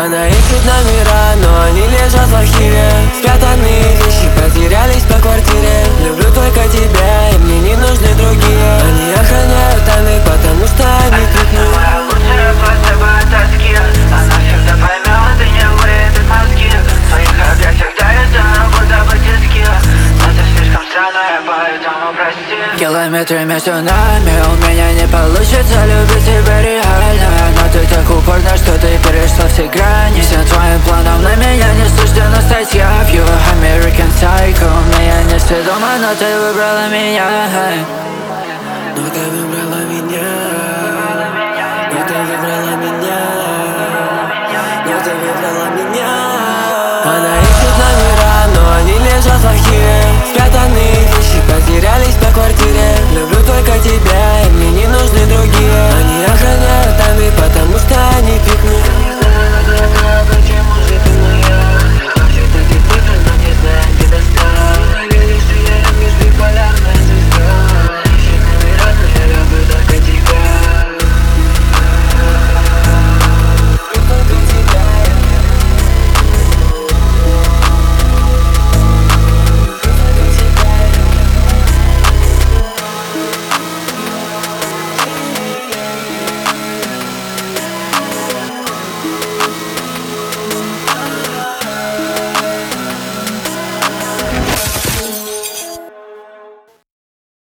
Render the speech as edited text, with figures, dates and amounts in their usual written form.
Она ищет номера, но они лежат в архиве. Спрятанные вещи потерялись по квартире. Люблю только тебя, и мне не нужны другие. Они охраняют тайны, потому что они крупные. Моя лучшая плацебо от тоски. Она всегда поймет и не выебет мозги. В своих объятиях давится, будто бы тиски. Но ты слишком странная, поэтому прости. Километры между нами, у меня не получится любить тебя реально. Но ты так упорна, что ты перешла все грани. Всем твоим планам на меня не суждена статья. You American Psycho. Меня не сведомо, но ты выбрала меня. Но ты выбрала меня.